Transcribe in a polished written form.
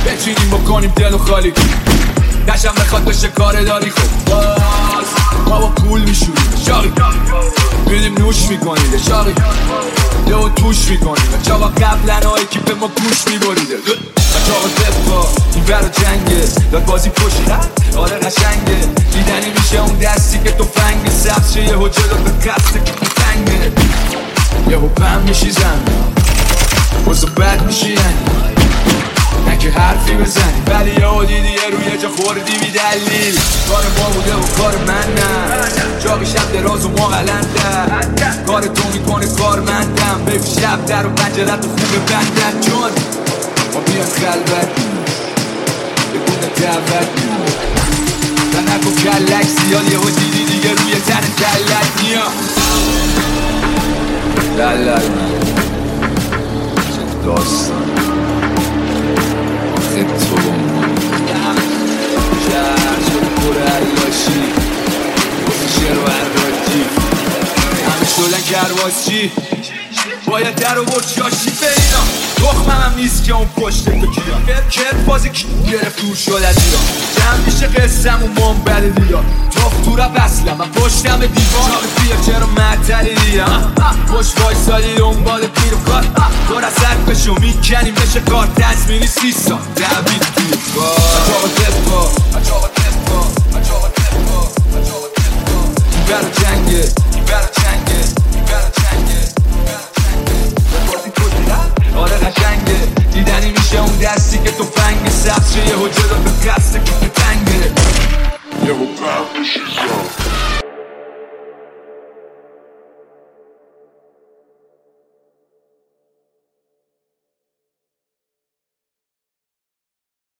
بچینیم بکنیم دلو خالی نشم بخواد بشه کار داری خب باز ما با پول میشوریم شاقی میدیم نوش میکنید شاقی یهو توش میکنید چاقا قبلن هایی که به ما گوش میبریده چاقا دفا این برا جنگه داد بازی پشت آره قشنگه دیدنی میشه اون دستی که توفنگ سبز شه یهو جلو به قصد که پتنگه یهو پم میشی زن بزا بد میشی یعنی نه که حرفی بزنی ولی یهو دیدی یه روی جا خوردی بی دلیل کار ما بوده و کار من نه جاقی شب دراز و ما غلنده کار تو میکنه کار مندم ببی شب در و پنجرت و خوب بندن چون ما بیان خلوت بدون دعوت و نگو کلک زیاد یهو دیدی دیگه روی تن کلک میاد لالای من چه داستان آخه تو با من شهر شد پر عیاشی بسه شعر و عراجی همه شدن کرواسچی باید در و برد شاشی بینا تخمم هم نیست که اون پشت تو کیا کرد بازی کی گرفت دور شد از ایران جمع میشه قسم و منبر دیگه تخت تو را بسلم من پشتم دیوان چاقی بیا چرا معطلی دیدم پشت وایسادی دنبال پیر و کار تو رسد بشو میکنیم بشه کار تزمینی 30 سال دوید توی کار اجاقا دفا اجاقا دفا اجاقا دفا اجاقا دفا این برا جنگه این برا جنگه این برا جنگه آره قشنگه دیدنی میشه اون دستی که توفنگ سبز شه یهو جلو به قصد که پتنگه یهو پم میشی